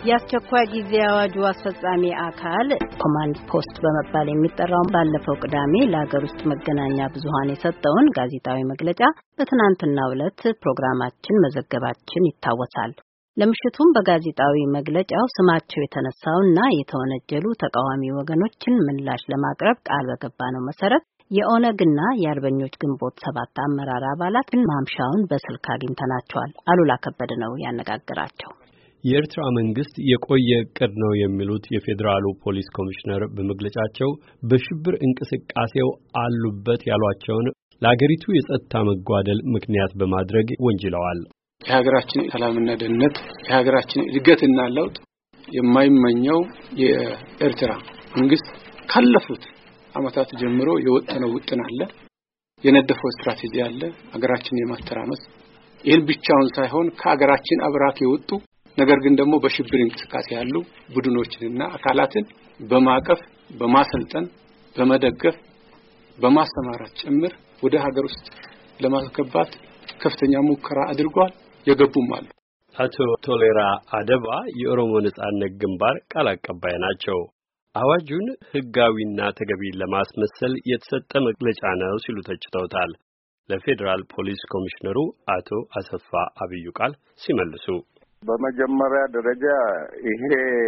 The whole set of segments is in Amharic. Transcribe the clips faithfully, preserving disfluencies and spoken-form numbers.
የአስቸኳይ ጊዜ አዋጁ አስፈጻሚ አካል ኮማንድ ፖስት በመባል የሚጠራው ባለፈው ቅዳሜ ለሀገር ውስጥ መገናኛ ብዙሃን የሰጠውን ጋዜጣዊ መግለጫ በትናንትናው ዕለት ፕሮግራማችን መዘገባችን ይታወሳል። ለምሽቱም በጋዜጣዊ መግለጫው ስማቸው የተነሳውና የተወነጀሉ ተቃዋሚ ወገኖችን ምላሽ ለማቅረብ ቃል በገባነው መሰረት የኦነግና የአርበኞች ግንቦት ሰባት አመራር አባላትን ማምሻውን በስልክ አግኝተናቸዋል። አሉላ ከበደ ነው ያነጋገራቸው። የኤርትራ መንግስት የቆየ እቅድ ነው የሚሉት የፌዴራሉ ፖሊስ ኮሚሽነር በመግለጫቸው በሽብር እንቅስቃሴው አሉበት ያሏቸውን ለአገሪቱ የጸጥታ መጓደል ምክንያት በማድረግ ወንጅለዋል። የሀገራችን ሰላምና ደህንነት የሀገራችን እድገትና ለውጥ የማይመኘው የኤርትራ መንግስት ካለፉት አመታት ጀምሮ የወጠነው ውጥን አለ፣ የነደፈው ስትራቴጂ አለ ሀገራችን የማስተራመስ። ይህን ብቻውን ሳይሆን ከሀገራችን አብራክ የወጡ ነገር ግን ደግሞ በሽብር እንቅስቃሴ ያሉ ቡድኖችንና አካላትን በማቀፍ በማሰልጠን በመደገፍ በማስተማራት ጭምር ወደ ሀገር ውስጥ ለማስገባት ከፍተኛ ሙከራ አድርጓል። የገቡም አሉ። አቶ ቶሌራ አደባ የኦሮሞ ነጻነት ግንባር ቃል አቀባይ ናቸው። አዋጁን ህጋዊና ተገቢ ለማስመሰል የተሰጠ መግለጫ ነው ሲሉ ተችተውታል። ለፌዴራል ፖሊስ ኮሚሽነሩ አቶ አሰፋ አብዩ ቃል ሲመልሱ በመጀመሪያ ደረጃ ይሄ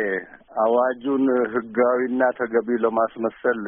አዋጁን ህጋዊና ተገቢ ለማስመሰል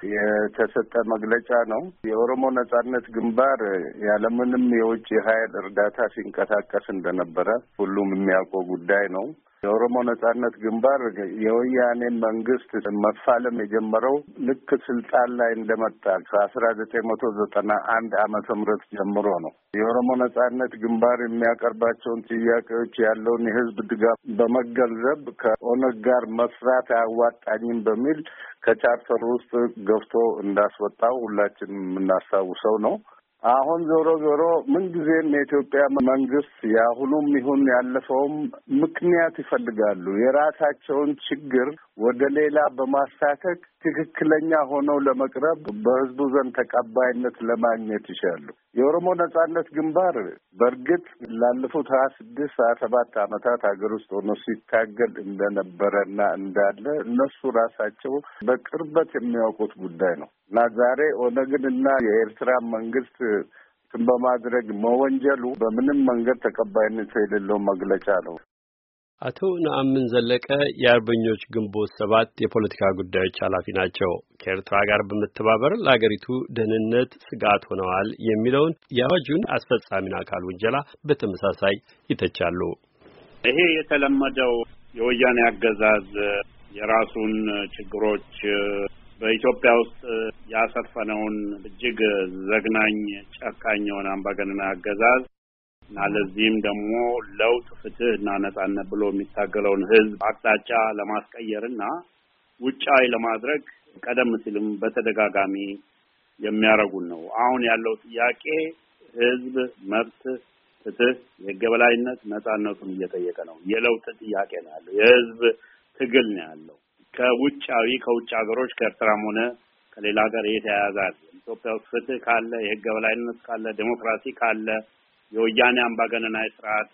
የተሰጠ መግለጫ ነው። የኦሮሞ ነጻነት ግንባር ያለምንም የውጭ ኃይል እርዳታ ሲንቀሳቀስ እንደነበረ ሁሉም የሚያውቀው ጉዳይ ነው። የኦሮሞ ነጻነት ግንባር የወያኔ መንግስት መፋለም የጀመረው ልክ ስልጣን ላይ እንደመጣ ከአስራ ዘጠኝ መቶ ዘጠና አንድ ዓመተ ምህረት ጀምሮ ነው። የኦሮሞ ነጻነት ግንባር የሚያቀርባቸውን ጥያቄዎች ያለውን የህዝብ ድጋፍ በመገንዘብ ከኦነግ ጋር መስራት አያዋጣኝም በሚል ከቻርተር ውስጥ ገፍቶ እንዳስወጣው ሁላችንም የምናስታውሰው ነው። አሁን ዞሮ ዞሮ ምን ጊዜም የኢትዮጵያ መንግስት ያሁኑም ይሁን ያለፈውም ምክንያት ይፈልጋሉ። የራሳቸውን ችግር ወደ ሌላ በማሳከክ ትክክለኛ ሆነው ለመቅረብ በህዝቡ ዘንድ ተቀባይነት ለማግኘት ይሻሉ። የኦሮሞ ነጻነት ግንባር በእርግጥ ላለፉት ሀያ ስድስት ሀያ ሰባት ዓመታት ሀገር ውስጥ ሆኖ ሲታገል እንደነበረና እንዳለ እነሱ ራሳቸው በቅርበት የሚያውቁት ጉዳይ ነው እና ዛሬ ኦነግንና የኤርትራ መንግስት በማድረግ መወንጀሉ በምንም መንገድ ተቀባይነት የሌለው መግለጫ ነው። አቶ ነአምን ዘለቀ የአርበኞች ግንቦት ሰባት የፖለቲካ ጉዳዮች ኃላፊ ናቸው። ከኤርትራ ጋር በመተባበር ለአገሪቱ ደህንነት ስጋት ሆነዋል የሚለውን የአዋጁን አስፈጻሚና አካል ውንጀላ በተመሳሳይ ይተቻሉ። ይሄ የተለመደው የወያኔ አገዛዝ የራሱን ችግሮች በኢትዮጵያ ውስጥ ያሰፈነውን እጅግ ዘግናኝ ጨካኝ የሆነ አምባገነን አገዛዝ እና ለዚህም ደግሞ ለውጥ ፍትህ እና ነጻነት ብሎ የሚታገለውን ህዝብ አቅጣጫ ለማስቀየርና ውጫዊ ለማድረግ ቀደም ሲልም በተደጋጋሚ የሚያረጉን ነው። አሁን ያለው ጥያቄ ህዝብ መብት፣ ፍትህ፣ የህግ የበላይነት፣ ነጻነቱን እየጠየቀ ነው። የለውጥ ጥያቄ ነው ያለው። የህዝብ ትግል ነው ያለው። ከውጫዊ ከውጭ ሀገሮች ከኤርትራም ሆነ ከሌላ ሀገር የተያያዘ ኢትዮጵያ ውስጥ ፍትህ ካለ፣ የህግ የበላይነት ካለ፣ ዴሞክራሲ ካለ የወያኔ አምባገነናዊ ስርዓት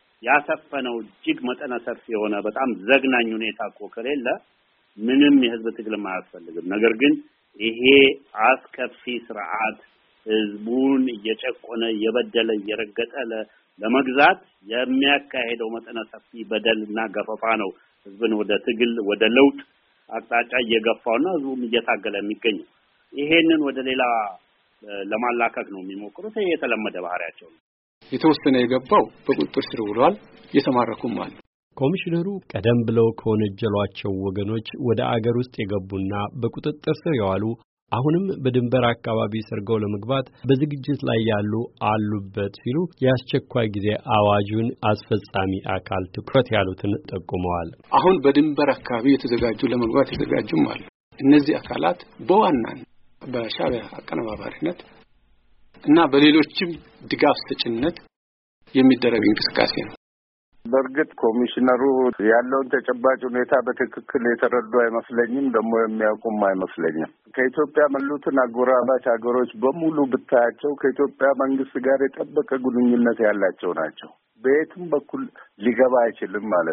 ያሰፈነው እጅግ መጠነ ሰፊ የሆነ በጣም ዘግናኝ ሁኔታ እኮ ከሌለ ምንም የህዝብ ትግል አያስፈልግም። ነገር ግን ይሄ አስከፊ ስርዓት ህዝቡን እየጨቆነ እየበደለ እየረገጠ ለመግዛት የሚያካሄደው መጠነ ሰፊ በደልና ገፈፋ ነው ህዝብን ወደ ትግል ወደ ለውጥ አቅጣጫ እየገፋውና ህዝቡም እየታገለ የሚገኘው። ይሄንን ወደ ሌላ ለማላከክ ነው የሚሞክሩት። ይሄ የተለመደ ባህሪያቸው ነው። የተወሰነ የገባው በቁጥጥር ስር ውሏል፣ የተማረኩም አለ። ኮሚሽነሩ ቀደም ብለው ከወነጀሏቸው ወገኖች ወደ አገር ውስጥ የገቡና በቁጥጥር ስር የዋሉ አሁንም በድንበር አካባቢ ሰርገው ለመግባት በዝግጅት ላይ ያሉ አሉበት ሲሉ የአስቸኳይ ጊዜ አዋጁን አስፈጻሚ አካል ትኩረት ያሉትን ጠቁመዋል። አሁን በድንበር አካባቢ የተዘጋጁ ለመግባት የተዘጋጁም አሉ። እነዚህ አካላት በዋናነት በሻዕቢያ አቀነባባሪነት እና በሌሎችም ድጋፍ ሰጭነት የሚደረግ እንቅስቃሴ ነው። በእርግጥ ኮሚሽነሩ ያለውን ተጨባጭ ሁኔታ በትክክል የተረዱ አይመስለኝም፣ ደግሞ የሚያውቁም አይመስለኝም። ከኢትዮጵያ መሉትን አጎራባች ሀገሮች በሙሉ ብታያቸው ከኢትዮጵያ መንግስት ጋር የጠበቀ ግንኙነት ያላቸው ናቸው። በየትም በኩል ሊገባ አይችልም ማለት ነው።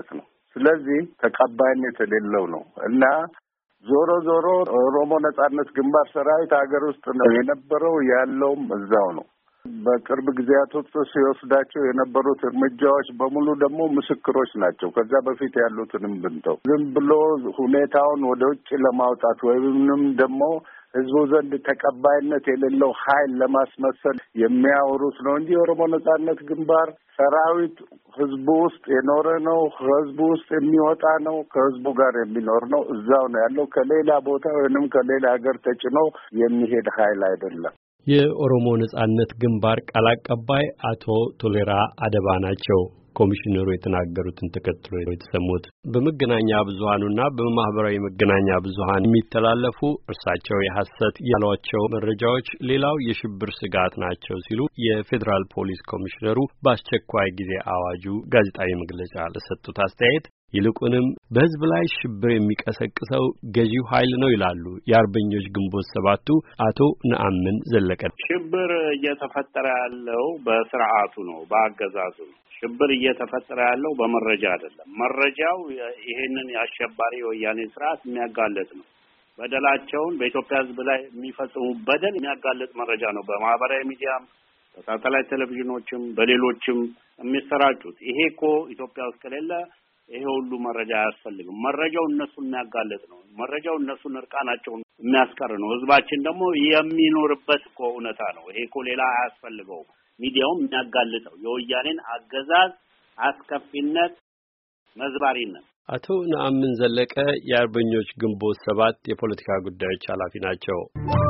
ስለዚህ ተቀባይነት የሌለው ነው እና ዞሮ ዞሮ ኦሮሞ ነጻነት ግንባር ሰራዊት ሀገር ውስጥ ነው የነበረው ያለውም እዛው ነው። በቅርብ ጊዜያት ውስጥ ሲወስዳቸው የነበሩት እርምጃዎች በሙሉ ደግሞ ምስክሮች ናቸው። ከዛ በፊት ያሉትንም ብንተው ዝም ብሎ ሁኔታውን ወደ ውጭ ለማውጣት ወይንም ደግሞ ህዝቡ ዘንድ ተቀባይነት የሌለው ኃይል ለማስመሰል የሚያወሩት ነው እንጂ የኦሮሞ ነጻነት ግንባር ሰራዊት ህዝቡ ውስጥ የኖረ ነው። ህዝቡ ውስጥ የሚወጣ ነው። ከህዝቡ ጋር የሚኖር ነው። እዛው ነው ያለው። ከሌላ ቦታ ወይንም ከሌላ ሀገር ተጭኖ የሚሄድ ኃይል አይደለም። የኦሮሞ ነጻነት ግንባር ቃል አቀባይ አቶ ቶሌራ አደባ ናቸው። ኮሚሽነሩ የተናገሩትን ተከትሎ የተሰሙት በመገናኛ ብዙሃኑና በማህበራዊ መገናኛ ብዙሃን የሚተላለፉ እርሳቸው የሐሰት ያሏቸው መረጃዎች ሌላው የሽብር ስጋት ናቸው ሲሉ የፌዴራል ፖሊስ ኮሚሽነሩ በአስቸኳይ ጊዜ አዋጁ ጋዜጣዊ መግለጫ ለሰጡት አስተያየት ይልቁንም በህዝብ ላይ ሽብር የሚቀሰቅሰው ገዢው ኃይል ነው ይላሉ የአርበኞች ግንቦት ሰባቱ አቶ ነአምን ዘለቀ። ሽብር እየተፈጠረ ያለው በስርዓቱ ነው፣ በአገዛዙ ነው። ሽብር እየተፈጠረ ያለው በመረጃ አይደለም። መረጃው ይሄንን የአሸባሪ ወያኔ ስርዓት የሚያጋለጥ ነው። በደላቸውን በኢትዮጵያ ህዝብ ላይ የሚፈጽሙ በደል የሚያጋለጥ መረጃ ነው። በማህበራዊ ሚዲያም በሳተላይት ቴሌቪዥኖችም በሌሎችም የሚሰራጩት ይሄ እኮ ኢትዮጵያ ውስጥ ከሌለ ይሄ ሁሉ መረጃ አያስፈልግም። መረጃው እነሱን የሚያጋለጥ ነው። መረጃው እነሱን እርቃናቸውን የሚያስቀር ነው። ህዝባችን ደግሞ የሚኖርበት እኮ እውነታ ነው። ይሄ እኮ ሌላ አያስፈልገው። ሚዲያውም የሚያጋልጠው የወያኔን አገዛዝ አስከፊነት፣ መዝባሪነት። አቶ ነአምን ዘለቀ የአርበኞች ግንቦት ሰባት የፖለቲካ ጉዳዮች ኃላፊ ናቸው።